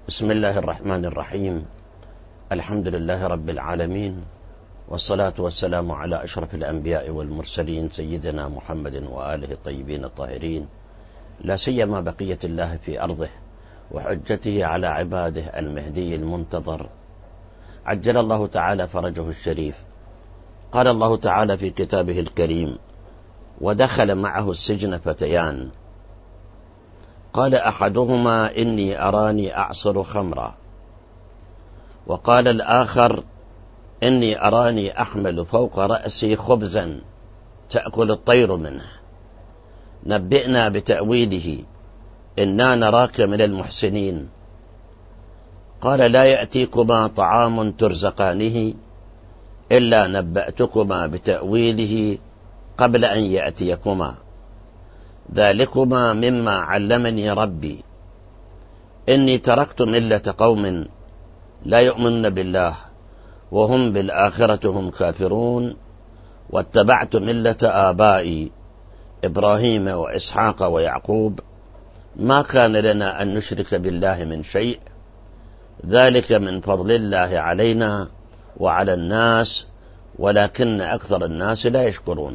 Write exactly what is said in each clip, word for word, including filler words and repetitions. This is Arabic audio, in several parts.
بسم الله الرحمن الرحيم. الحمد لله رب العالمين، والصلاة والسلام على أشرف الأنبياء والمرسلين سيدنا محمد وآله الطيبين الطاهرين، لا سيما بقية الله في أرضه وحجته على عباده المهدي المنتظر، عجل الله تعالى فرجه الشريف. قال الله تعالى في كتابه الكريم: ودخل معه السجن فتيان، قال أحدهما إني أراني أعصر خمرا، وقال الآخر إني أراني أحمل فوق رأسي خبزا تأكل الطير منه، نبئنا بتأويله إنا نراك من المحسنين. قال لا يأتيكما طعام ترزقانه إلا نبأتكما بتأويله قبل أن يأتيكما، ذلكما مما علمني ربي، إني تركت ملة قوم لا يؤمنون بالله وهم بالآخرة هم كافرون، واتبعت ملة آبائي إبراهيم وإسحاق ويعقوب، ما كان لنا أن نشرك بالله من شيء، ذلك من فضل الله علينا وعلى الناس ولكن أكثر الناس لا يشكرون.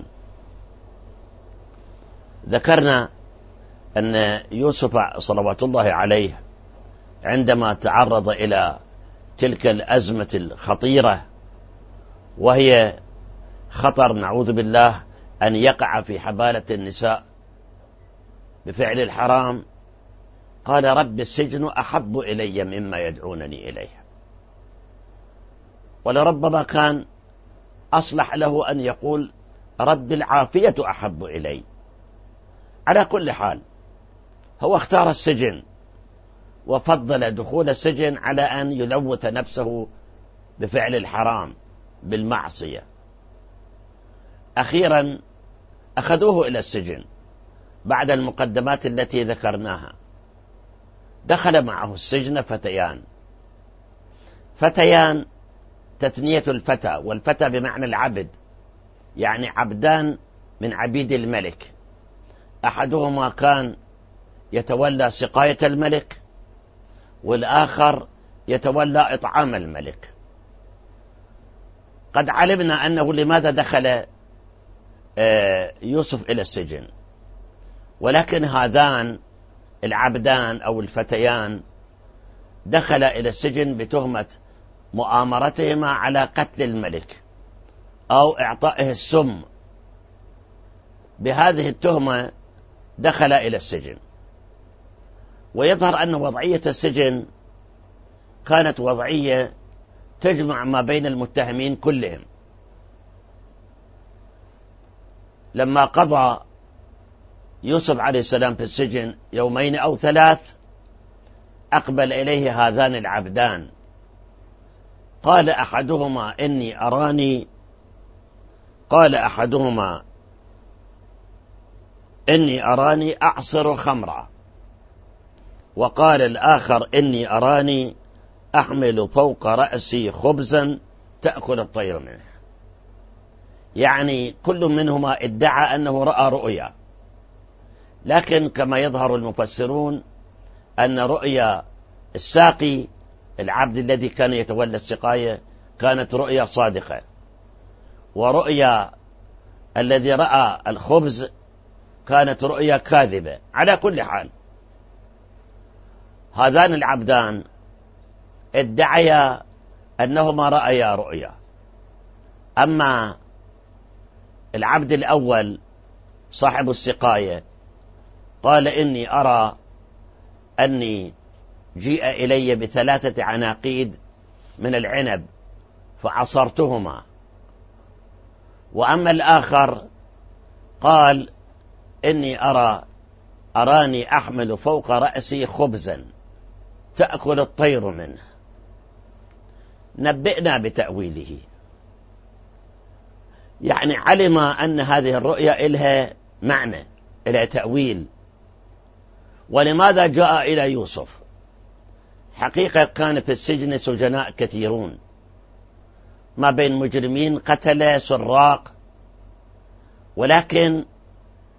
ذكرنا أن يوسف صلوات الله عليه عندما تعرض إلى تلك الأزمة الخطيرة، وهي خطر نعوذ بالله أن يقع في حبالة النساء بفعل الحرام، قال رب السجن أحب إلي مما يدعونني إليه. ولربما كان أصلح له أن يقول رب العافية أحب إلي. على كل حال هو اختار السجن وفضل دخول السجن على أن يلوث نفسه بفعل الحرام بالمعصية. أخيرا أخذوه إلى السجن بعد المقدمات التي ذكرناها. دخل معه السجن فتيان. فتيان تثنية الفتى، والفتى بمعنى العبد، يعني عبدان من عبيد الملك، أحدهما كان يتولى سقاية الملك والآخر يتولى إطعام الملك. قد علمنا أنه لماذا دخل يوسف إلى السجن، ولكن هذان العبدان أو الفتيان دخل إلى السجن بتهمة مؤامرتهما على قتل الملك أو إعطائه السم. بهذه التهمة دخل إلى السجن. ويظهر أن وضعية السجن كانت وضعية تجمع ما بين المتهمين كلهم. لما قضى يوسف عليه السلام في السجن يومين أو ثلاث، أقبل إليه هذان العبدان. قال أحدهما إني أراني قال أحدهما إني أراني أعصر خمرا، وقال الآخر إني أراني أحمل فوق رأسي خبزا تأكل الطير منه. يعني كل منهما ادعى أنه رأى رؤيا، لكن كما يظهر المفسرون أن رؤيا الساقي العبد الذي كان يتولى السقاية كانت رؤيا صادقة، ورؤيا الذي رأى الخبز كانت رؤيا كاذبة. على كل حال هذان العبدان ادعيا أنهما رأيا رؤيا. أما العبد الأول صاحب السقاية قال إني أرى أني جيء إلي بثلاثة عناقيد من العنب فعصرتهما. وأما الآخر قال إني أرى أراني أحمل فوق رأسي خبزا تأكل الطير منه، نبئنا بتأويله. يعني علم أن هذه الرؤيا إلها معنى، إلها تأويل. ولماذا جاء إلى يوسف؟ حقيقة كان في السجن سجناء كثيرون، ما بين مجرمين قتلة سراق، ولكن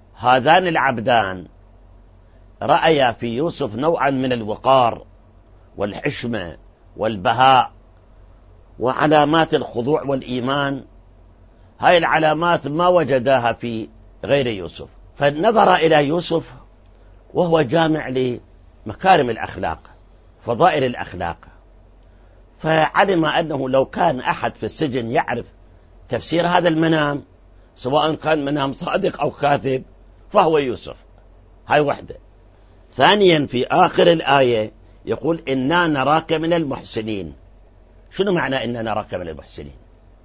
هذان العبدان رأيا في يوسف نوعا من الوقار والحشمة والبهاء وعلامات الخضوع والإيمان. هاي العلامات ما وجداها في غير يوسف، فنظر إلى يوسف وهو جامع لمكارم الأخلاق، فضائل الأخلاق، فعلم أنه لو كان أحد في السجن يعرف تفسير هذا المنام، سواء كان منام صادق أو كاذب، فهو يوسف. هاي وحدة. ثانيا في آخر الآية يقول إنا نراك من المحسنين. شنو معنى إنا نراك من المحسنين؟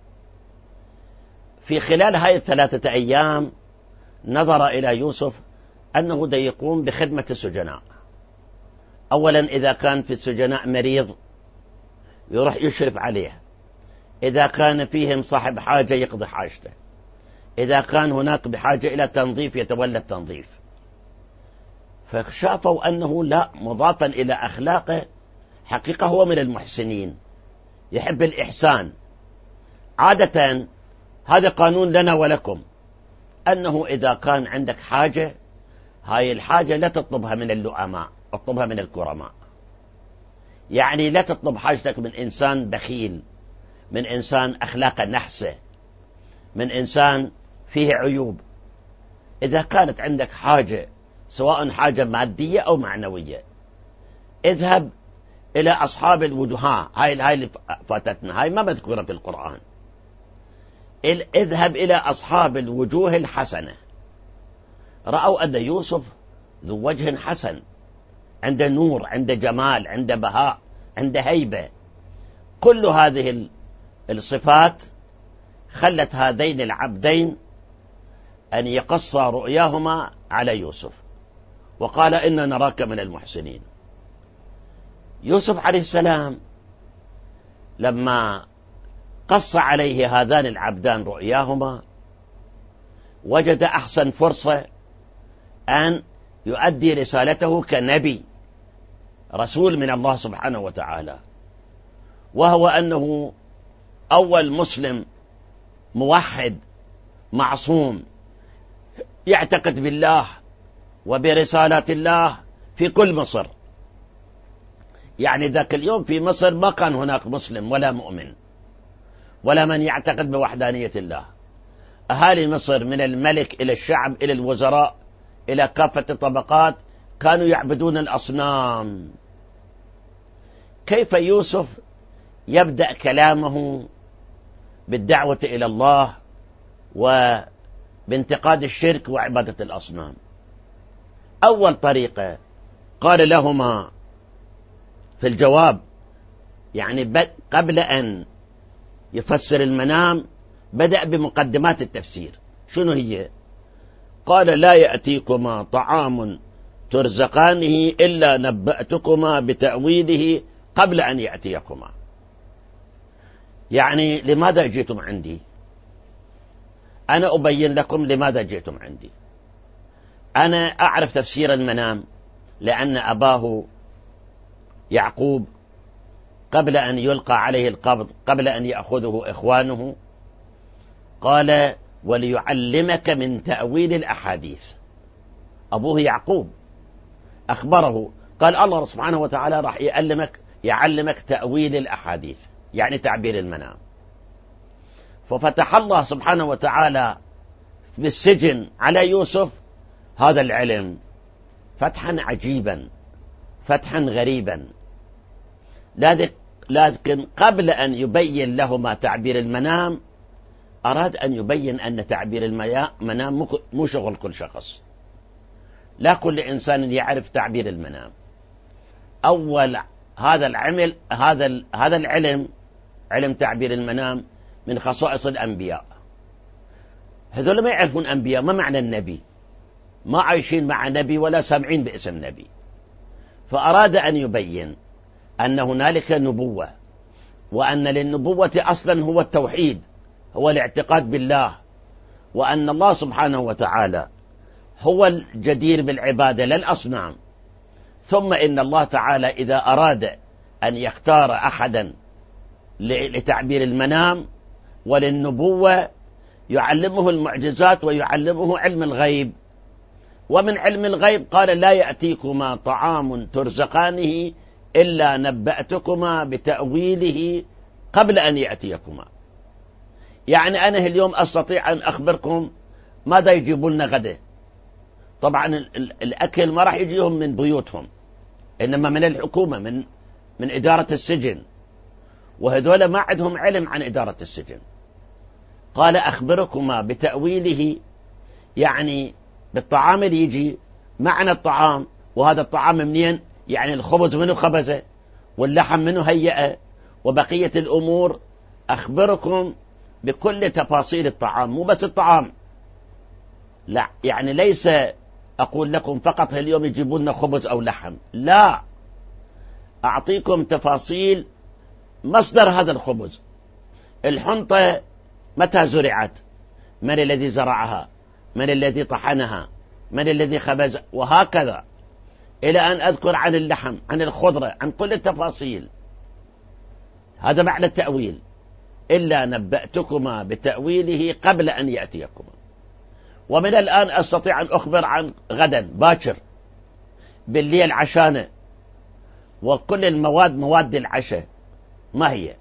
في خلال هاي الثلاثة أيام نظر إلى يوسف أنه دا يقوم بخدمة السجناء. أولا إذا كان في السجناء مريض يروح يشرف عليه، إذا كان فيهم صاحب حاجة يقضي حاجته، إذا كان هناك بحاجة إلى تنظيف يتولى التنظيف. فشافوا أنه لا، مضافا إلى أخلاقه حقيقة هو من المحسنين، يحب الإحسان. عادة هذا قانون لنا ولكم، أنه إذا كان عندك حاجة، هاي الحاجة لا تطلبها من اللؤماء، اطلبها من الكرماء. يعني لا تطلب حاجتك من إنسان بخيل، من إنسان أخلاق نحسه، من إنسان فيه عيوب. إذا كانت عندك حاجة سواء حاجة مادية أو معنوية، اذهب إلى أصحاب الوجهاء. هاي هاي اللي فاتتنا، هاي ما مذكورة في القرآن. اذهب إلى أصحاب الوجوه الحسنة. رأوا أن يوسف ذو وجه حسن، عنده نور، عنده جمال، عنده بهاء، عنده هيبة. كل هذه الصفات خلت هذين العبدين أن يقص رؤياهما على يوسف، وقال إنا نراك من المحسنين. يوسف عليه السلام لما قص عليه هذان العبدان رؤياهما وجد أحسن فرصة أن يؤدي رسالته كنبي، رسول من الله سبحانه وتعالى، وهو أنه أول مسلم موحد معصوم يعتقد بالله وبرسالات الله في كل مصر. يعني ذاك اليوم في مصر ما كان هناك مسلم ولا مؤمن ولا من يعتقد بوحدانية الله. أهالي مصر من الملك إلى الشعب إلى الوزراء إلى كافة الطبقات كانوا يعبدون الأصنام. كيف يوسف يبدأ كلامه بالدعوة إلى الله وبانتقاد الشرك وعبادة الأصنام؟ أول طريقة قال لهما في الجواب، يعني قبل أن يفسر المنام بدأ بمقدمات التفسير. شنو هي؟ قال لا يأتيكما طعام ترزقانه إلا نبأتكما بتأويله قبل أن يأتيكما. يعني لماذا جئتم عندي؟ أنا أبين لكم لماذا جئتم عندي. أنا أعرف تفسير المنام، لأن أباه يعقوب قبل أن يلقى عليه القبض، قبل أن يأخذه إخوانه، قال وليعلمك من تأويل الأحاديث. أبوه يعقوب أخبره، قال الله سبحانه وتعالى راح يعلمك يعلمك تأويل الأحاديث، يعني تعبير المنام. ففتح الله سبحانه وتعالى بالسجن على يوسف هذا العلم فتحا عجيبا، فتحا غريبا. لكن قبل أن يبين لهما تعبير المنام أراد أن يبين أن تعبير المنام مو شغل كل شخص، لا كل إنسان يعرف تعبير المنام. أول هذا العمل هذا هذا العلم، علم تعبير المنام، من خصائص الأنبياء. هذول ما يعرفون أنبياء، ما معنى النبي، ما عايشين مع نبي ولا سامعين باسم نبي. فأراد أن يبين أن هنالك نبوة، وأن للنبوة أصلا هو التوحيد، هو الاعتقاد بالله، وأن الله سبحانه وتعالى هو الجدير بالعبادة لا الأصنام. ثم إن الله تعالى إذا أراد أن يختار أحدا لتعبير المنام وللنبوة يعلمه المعجزات ويعلمه علم الغيب. ومن علم الغيب قال لا يأتيكما طعام ترزقانه إلا نبأتكما بتأويله قبل أن يأتيكما. يعني أنا اليوم أستطيع أن أخبركم ماذا يجيبوا لنا غدا. طبعا الأكل ما راح يجيهم من بيوتهم، إنما من الحكومة، من من إدارة السجن، وهذول ما عندهم علم عن إدارة السجن. قال أخبركما بتأويله، يعني بالطعام اللي يجي معنى الطعام، وهذا الطعام منين؟ يعني الخبز منه خبزه، واللحم منه هيئه، وبقية الأمور. أخبركم بكل تفاصيل الطعام، مو بس الطعام، لا، يعني ليس أقول لكم فقط اليوم يجيبوا لنا خبز أو لحم، لا، أعطيكم تفاصيل مصدر هذا الخبز، الحنطة متى زرعت، من الذي زرعها، من الذي طحنها، من الذي خبز، وهكذا إلى أن أذكر عن اللحم، عن الخضرة، عن كل التفاصيل. هذا معنى التأويل. إلا نبأتكما بتأويله قبل أن يأتيكما. ومن الآن أستطيع أن أخبر عن غدا باكر، بالليل عشانة، وكل المواد مواد العشاء ما هي.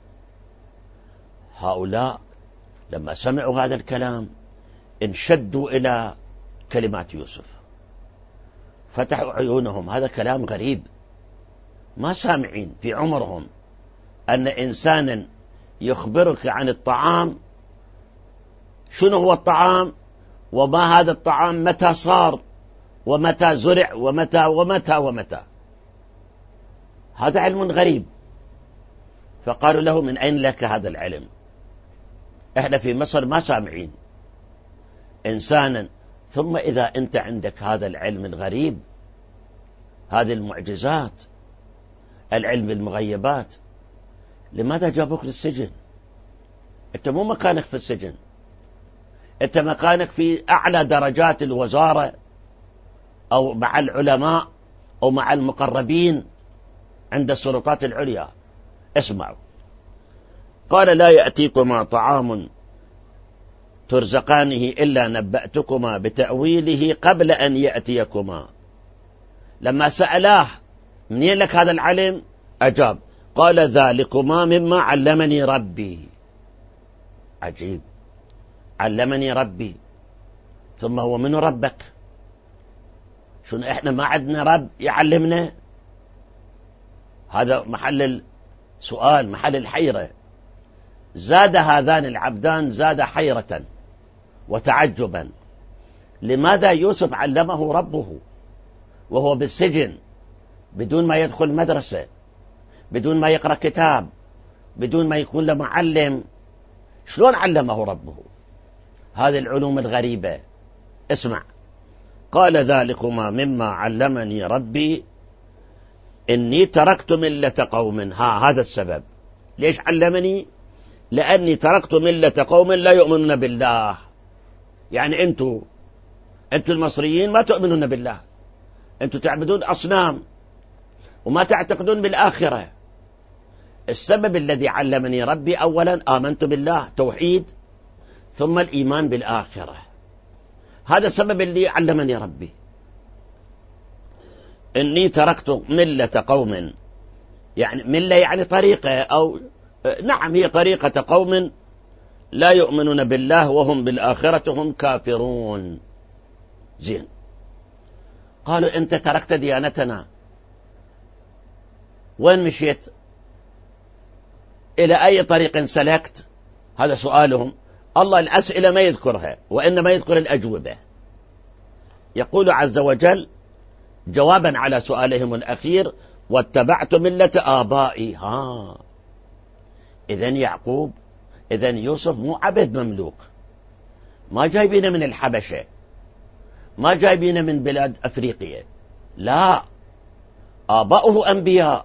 هؤلاء لما سمعوا هذا الكلام انشدوا إلى كلمات يوسف، فتحوا عيونهم. هذا كلام غريب، ما سامعين في عمرهم أن إنسانا يخبرك عن الطعام، شنو هو الطعام، وما هذا الطعام متى صار، ومتى زرع، ومتى ومتى ومتى. هذا علم غريب. فقالوا له من أين لك هذا العلم؟ احنا في مصر ما سامعين إنسانا. ثم إذا أنت عندك هذا العلم الغريب، هذه المعجزات، العلم بالمغيبات، لماذا جابوك للسجن؟ أنت مو مكانك في السجن، أنت مكانك في أعلى درجات الوزارة، أو مع العلماء، أو مع المقربين عند السلطات العليا. اسمعوا. قال لا يأتيكما طعام ترزقانه إلا نبأتكما بتأويله قبل أن يأتيكما. لما سألاه منين لك هذا العلم، أجاب قال ذلكما مما علمني ربي. عجيب، علمني ربي، ثم هو من ربك؟ شنو احنا ما عندنا رب يعلمنا؟ هذا محل السؤال، محل الحيرة. زاد هذان العبدان زاد حيرة وتعجبا. لماذا يوسف علمه ربه وهو بالسجن، بدون ما يدخل مدرسة، بدون ما يقرأ كتاب، بدون ما يكون له معلم؟ شلون علمه ربه هذه العلوم الغريبة؟ اسمع. قال ذلكما مما علمني ربي إني تركت ملة قوم. ها هذا السبب ليش علمني، لأني تركت ملة قوم لا يؤمنون بالله. يعني أنتوا أنتوا المصريين ما تؤمنون بالله، أنتوا تعبدون أصنام وما تعتقدون بالآخرة. السبب الذي علمني ربي أولا آمنت بالله، توحيد، ثم الإيمان بالآخرة. هذا السبب اللي علمني ربي. إني تركت ملة قوم، يعني ملة يعني طريقة، أو نعم هي طريقة قوم لا يؤمنون بالله وهم بالآخرة هم كافرون. زين، قالوا أنت تركت ديانتنا، وين مشيت؟ إلى أي طريق سلكت؟ هذا سؤالهم. الله الأسئلة ما يذكرها، وإنما يذكر الأجوبة. يقول عز وجل جوابا على سؤالهم الأخير واتبعت ملة آبائي. ها إذن يعقوب، إذن يوسف مو عبد مملوك، ما جايبين من الحبشة، ما جايبين من بلاد أفريقيا، لا، آباؤه أنبياء،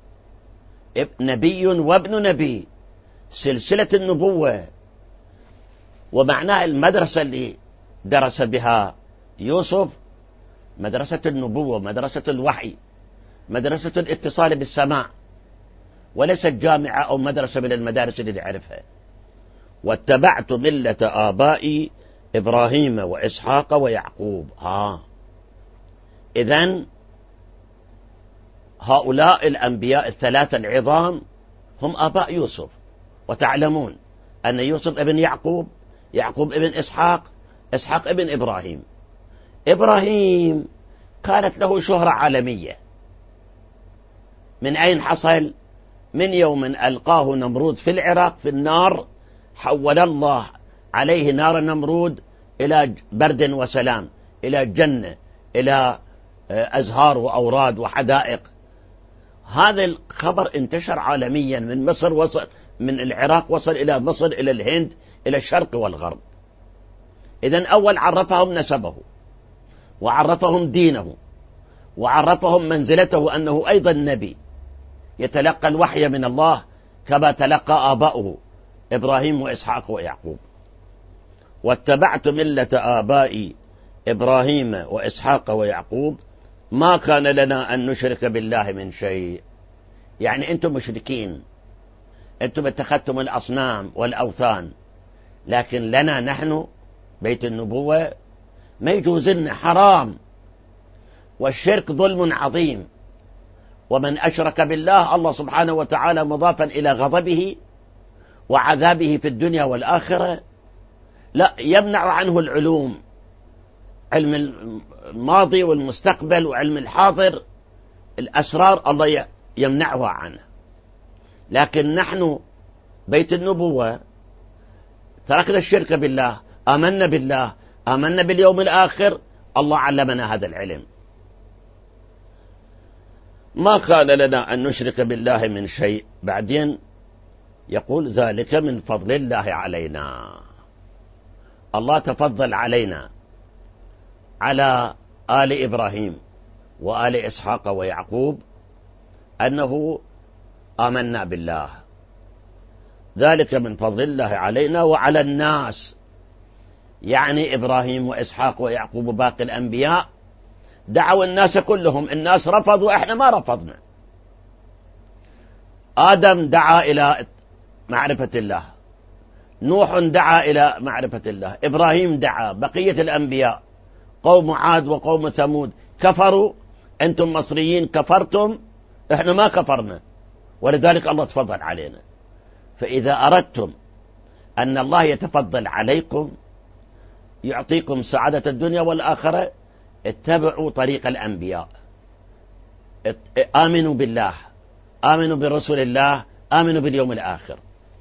نبي وابن نبي، سلسلة النبوة. ومعناه المدرسة اللي درس بها يوسف مدرسة النبوة، مدرسة الوحي، مدرسة الاتصال بالسماء، وليست جامعة أو مدرسة من المدارس اللي نعرفها. واتبعت ملة آبائي إبراهيم وإسحاق ويعقوب. ها إذن هؤلاء الأنبياء الثلاثة العظام هم آباء يوسف، وتعلمون أن يوسف ابن يعقوب، يعقوب ابن إسحاق، إسحاق ابن إبراهيم. إبراهيم كانت له شهرة عالمية. من أين حصل؟ من يوم ألقاه نمرود في العراق في النار، حول الله عليه نار نمرود إلى برد وسلام، إلى جنة، إلى أزهار وأوراد وحدائق. هذا الخبر انتشر عالميا، من مصر وصل، من العراق وصل إلى مصر، إلى الهند، إلى الشرق والغرب. إذن أول عرفهم نسبه، وعرفهم دينه، وعرفهم منزلته أنه أيضا نبي يتلقى الوحي من الله كما تلقى آباؤه إبراهيم وإسحاق ويعقوب. واتبعت ملة آبائي إبراهيم وإسحاق ويعقوب ما كان لنا أن نشرك بالله من شيء. يعني أنتم مشركين، أنتم اتخذتم الأصنام والأوثان، لكن لنا نحن بيت النبوة ما يجوز لنا، حرام، والشرك ظلم عظيم. ومن أشرك بالله، الله سبحانه وتعالى مضافا إلى غضبه وعذابه في الدنيا والآخرة، لا يمنع عنه العلوم، علم الماضي والمستقبل وعلم الحاضر، الأسرار الله يمنعها عنه. لكن نحن بيت النبوة تركنا الشرك بالله، آمنا بالله، آمنا باليوم الآخر، الله علمنا هذا العلم. ما كان لنا أن نشرك بالله من شيء. بعدين يقول ذلك من فضل الله علينا. الله تفضل علينا على آل إبراهيم وآل إسحاق ويعقوب أنه آمنا بالله، ذلك من فضل الله علينا وعلى الناس. يعني إبراهيم وإسحاق ويعقوب وباقي الأنبياء دعوا الناس كلهم، الناس رفضوا، احنا ما رفضنا. آدم دعا إلى معرفة الله، نوح دعا إلى معرفة الله، إبراهيم دعا، بقية الأنبياء قوم عاد وقوم ثمود كفروا، أنتم مصريين كفرتم، احنا ما كفرنا، ولذلك الله تفضل علينا. فإذا أردتم أن الله يتفضل عليكم يعطيكم سعادة الدنيا والآخرة، اتبعوا طريق الأنبياء، آمنوا بالله، آمنوا برسول الله، آمنوا باليوم الآخر.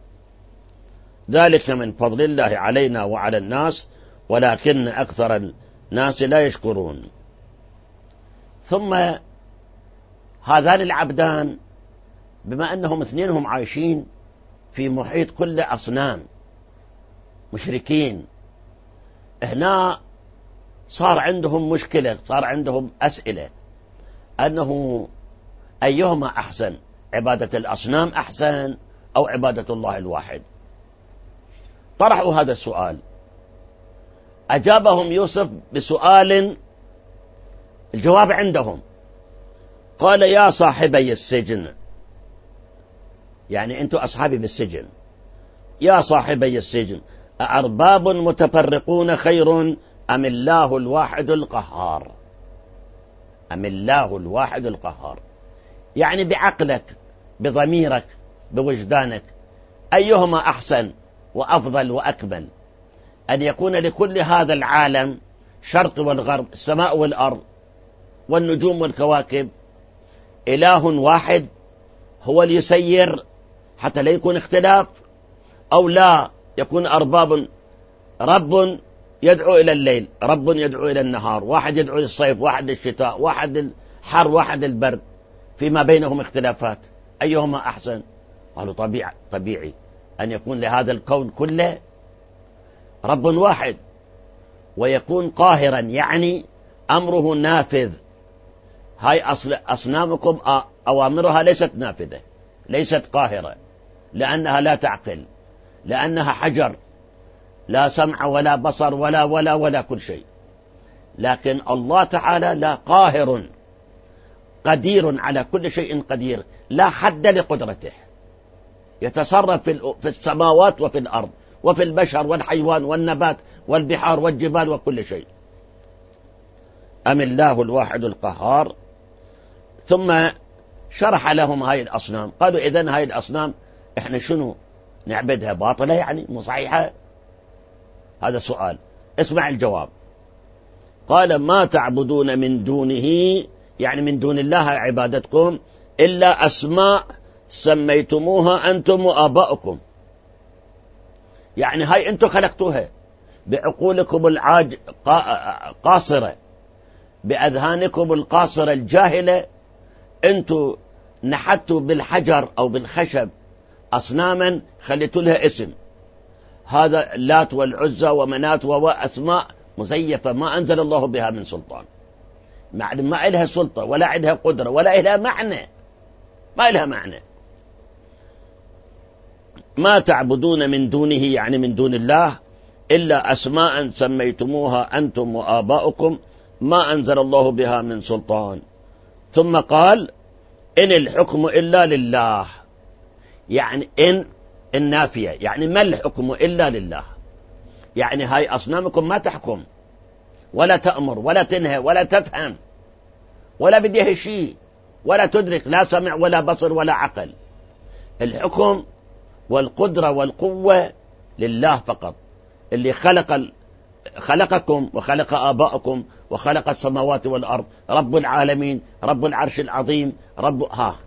ذلك من فضل الله علينا وعلى الناس ولكن أكثر الناس لا يشكرون. ثم هذان العبدان بما أنهم اثنينهم عايشين في محيط كل أصنام مشركين، هنا صار عندهم مشكلة، صار عندهم أسئلة أنه أيهما أحسن، عبادة الأصنام أحسن أو عبادة الله الواحد؟ طرحوا هذا السؤال. أجابهم يوسف بسؤال الجواب عندهم، قال يا صاحبي السجن، يعني أنتم أصحابي بالسجن، يا صاحبي السجن أأرباب متفرقون خير أم الله الواحد القهار؟ أم الله الواحد القهار، يعني بعقلك، بضميرك، بوجدانك، أيهما أحسن وأفضل وأكمل؟ أن يكون لكل هذا العالم، شرق والغرب، السماء والأرض والنجوم والكواكب، إله واحد هو اللي يسير حتى لا يكون اختلاف، أو لا يكون أرباب، رب يدعو إلى الليل، رب يدعو إلى النهار، واحد يدعو للصيف، واحد للشتاء، واحد الحر، واحد البرد، فيما بينهم اختلافات، أيهما أحسن؟ قالوا طبيعي, طبيعي أن يكون لهذا الكون كله رب واحد ويكون قاهرا، يعني أمره نافذ. هاي أصل أصنامكم أوامرها ليست نافذة، ليست قاهرة، لأنها لا تعقل، لأنها حجر، لا سمع ولا بصر ولا ولا ولا كل شيء. لكن الله تعالى لا، قاهر قدير على كل شيء قدير، لا حد لقدرته، يتصرف في السماوات وفي الأرض وفي البشر والحيوان والنبات والبحار والجبال وكل شيء. أم الله الواحد القهار. ثم شرح لهم هاي الأصنام. قالوا إذن هاي الأصنام إحنا شنو نعبدها؟ باطلة يعني مو صحيحة؟ هذا سؤال. اسمع الجواب. قال ما تعبدون من دونه، يعني من دون الله عبادتكم، إلا أسماء سميتموها أنتم وآباؤكم. يعني هاي أنتم خلقتوها بعقولكم العاج قاصرة، بأذهانكم القاصرة الجاهلة، أنتم نحتوا بالحجر أو بالخشب أصناما خليتوا لها اسم. هذا اللات والعزى ومنات وأسماء مزيفة ما أنزل الله بها من سلطان، ما إلها سلطة ولا إلها قدرة ولا إلها معنى، ما إلها معنى. ما تعبدون من دونه يعني من دون الله إلا أسماء سميتموها أنتم وآباؤكم ما أنزل الله بها من سلطان. ثم قال إن الحكم إلا لله، يعني إن النافية، يعني ما الحكم إلا لله، يعني هاي أصنامكم ما تحكم ولا تأمر ولا تنهى ولا تفهم ولا بديها شيء ولا تدرك، لا سمع ولا بصر ولا عقل. الحكم والقدرة والقوة لله فقط، اللي خلق خلقكم وخلق آباءكم وخلق السماوات والأرض، رب العالمين، رب العرش العظيم، رب ها.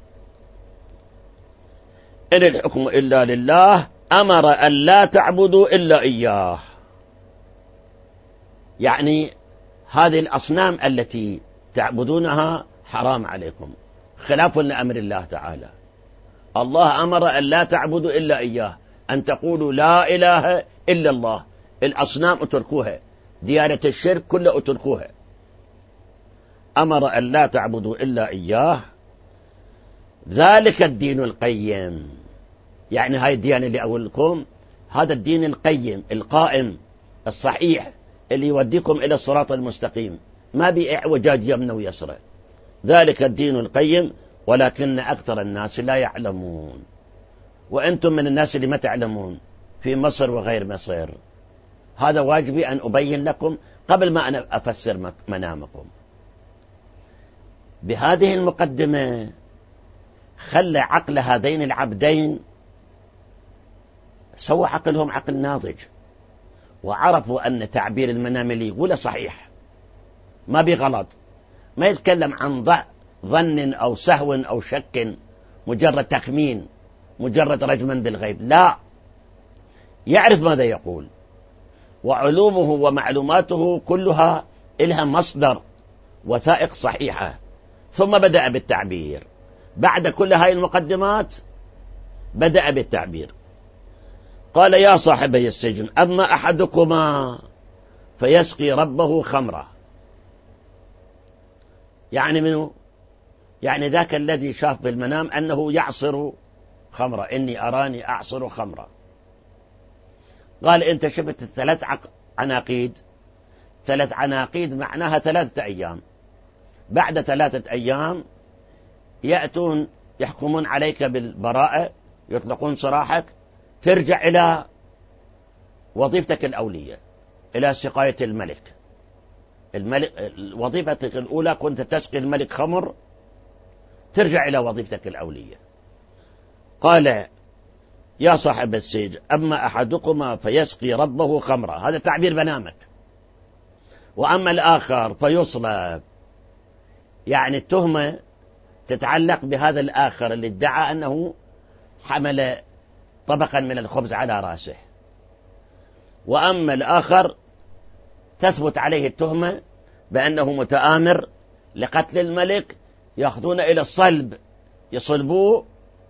إن الحكم إلا لله أمر أن لا تعبدوا إلا إياه. يعني هذه الأصنام التي تعبدونها حرام عليكم، خلاف لأمر الله تعالى. الله أمر أن لا تعبدوا إلا إياه، أن تقولوا لا إله إلا الله. الأصنام اتركوها، ديانة الشرك كلها اتركوها. أمر أن لا تعبدوا إلا إياه، ذلك الدين القيم. يعني هاي الديانة اللي أقول لكم، هذا الدين القيم القائم الصحيح اللي يوديكم إلى الصراط المستقيم، ما بإعوجاج يمنى ويسرى. ذلك الدين القيم ولكن أكثر الناس لا يعلمون. وأنتم من الناس اللي ما تعلمون في مصر وغير مصر. هذا واجبي أن أبين لكم قبل ما أنا أفسر منامكم. بهذه المقدمة خلى عقل هذين العبدين، سوى عقلهم عقل ناضج، وعرفوا أن تعبير المنام اللي يقوله صحيح، ما بغلط، ما يتكلم عن ظن أو سهو أو شك، مجرد تخمين، مجرد رجما بالغيب، لا، يعرف ماذا يقول. وعلومه ومعلوماته كلها إلها مصدر وثائق صحيحة. ثم بدأ بالتعبير. بعد كل هاي المقدمات بدأ بالتعبير. قال يا صاحبي السجن أما أحدكما فيسقي ربه خمرة. يعني منه؟ يعني ذاك الذي شاف بالمنام أنه يعصر خمرة، إني أراني أعصر خمرة. قال أنت شفت الثلاث عناقيد، ثلاث عناقيد معناها ثلاثة أيام. بعد ثلاثة أيام يأتون يحكمون عليك بالبراءة، يطلقون سراحك، ترجع إلى وظيفتك الأولية، إلى سقاية الملك. الملك وظيفتك الأولى كنت تسقي الملك خمر، ترجع إلى وظيفتك الأولية. قال يا صاحب السجن أما أحدكما فيسقي ربه خمرا، هذا تعبير منامك. وأما الآخر فيصلب، يعني التهمة تتعلق بهذا الآخر اللي ادعى أنه حمل طبقا من الخبز على رأسه. وأما الآخر تثبت عليه التهمة بأنه متآمر لقتل الملك، يأخذون إلى الصلب، يصلبوه،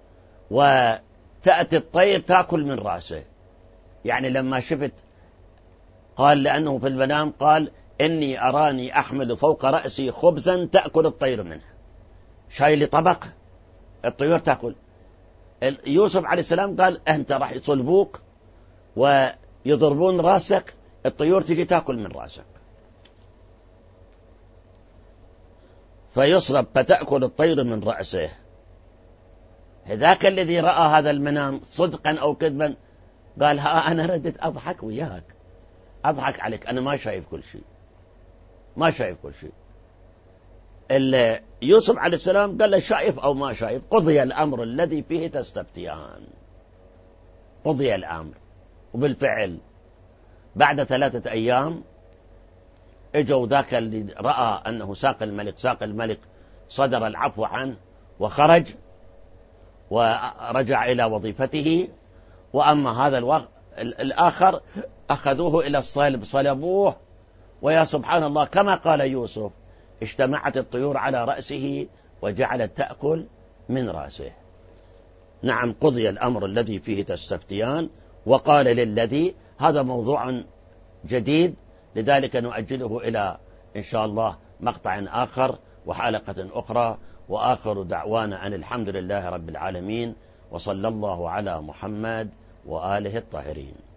وتأتي الطير تأكل من رأسه. يعني لما شفت قال لأنه في المنام قال إني أراني أحمل فوق رأسي خبزا تأكل الطير منه، شايل طبق الطيور تأكل. يوسف عليه السلام قال أنت راح يصلبوك ويضربون رأسك، الطيور تجي تأكل من رأسك. فيصلب فتأكل الطير من رأسه. ذاك الذي رأى هذا المنام صدقا أو كذبا قال ها أنا ردت أضحك وياك، أضحك عليك، أنا ما شايف كل شيء، ما شايف كل شيء. يوسف عليه السلام قال له شايف أو ما شايف، قضي الأمر الذي فيه تستفتيان. قضي الأمر، وبالفعل بعد ثلاثة أيام اجوا ذاك اللي رأى أنه ساق الملك ساق الملك صدر العفو عنه وخرج ورجع إلى وظيفته. وأما هذا الوقت الآخر أخذوه إلى الصلب صلبوه، ويا سبحان الله كما قال يوسف اجتمعت الطيور على رأسه وجعلت تأكل من رأسه. نعم، قضي الأمر الذي فيه تستفتيان. وقال للذي، هذا موضوع جديد، لذلك نؤجله إلى إن شاء الله مقطع آخر وحلقة أخرى. وآخر دعوانا أن الحمد لله رب العالمين، وصلى الله على محمد وآله الطاهرين.